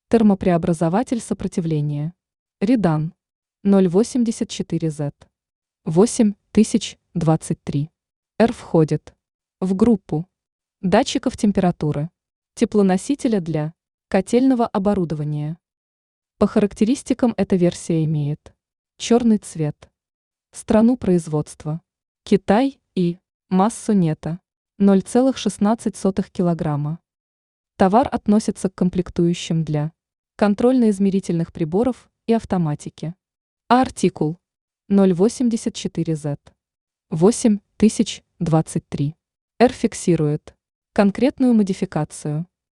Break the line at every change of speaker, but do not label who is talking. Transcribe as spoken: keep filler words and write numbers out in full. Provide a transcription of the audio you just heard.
Термопреобразователь сопротивления. Редан. ноль восемьдесят четыре зет. восемь тысяч двадцать три. R входит в группу датчиков температуры, теплоносителя для котельного оборудования. По характеристикам эта версия имеет черный цвет, страну производства Китай и массу нетто ноль целых шестнадцать сотых килограмма. Товар относится к комплектующим для контрольно-измерительных приборов и автоматики. А артикул ноль восемьдесят четыре зет. восемь тысяч двадцать три. R фиксирует конкретную модификацию